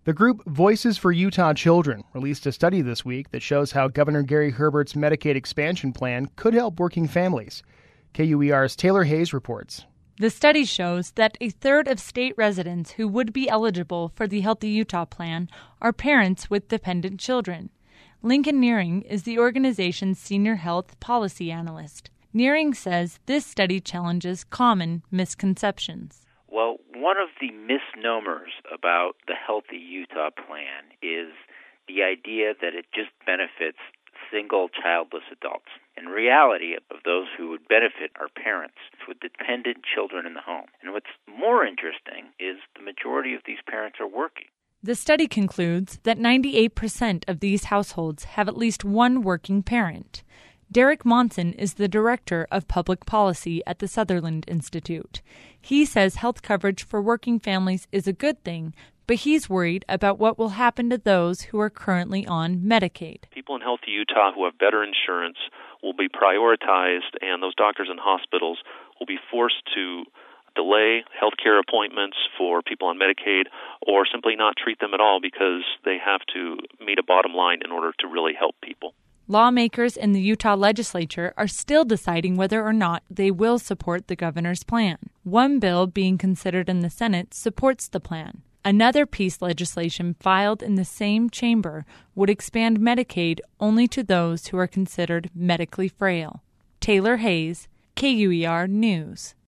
The group Voices for Utah Children released a study this week that shows how Governor Gary Herbert's Medicaid expansion plan could help working families. KUER's Taylor Hayes reports. The study shows that a third of state residents who would be eligible for the Healthy Utah plan are parents with dependent children. Lincoln Nearing is the organization's senior health policy analyst. Nearing says this study challenges common misconceptions. Well, one of the misnomers about the Healthy Utah plan is the idea that it just benefits single childless adults. In reality, of those who would benefit are parents with dependent children in the home. And what's more interesting is the majority of these parents are working. The study concludes that 98% of these households have at least one working parent. Derek Monson is the director of public policy at the Sutherland Institute. He says health coverage for working families is a good thing, but he's worried about what will happen to those who are currently on Medicaid. People in Healthy Utah who have better insurance will be prioritized, and those doctors and hospitals will be forced to delay health care appointments for people on Medicaid or simply not treat them at all because they have to meet a bottom line in order to really help people. Lawmakers in the Utah legislature are still deciding whether or not they will support the governor's plan. One bill being considered in the Senate supports the plan. Another piece legislation filed in the same chamber would expand Medicaid only to those who are considered medically frail. Taylor Hayes, KUER News.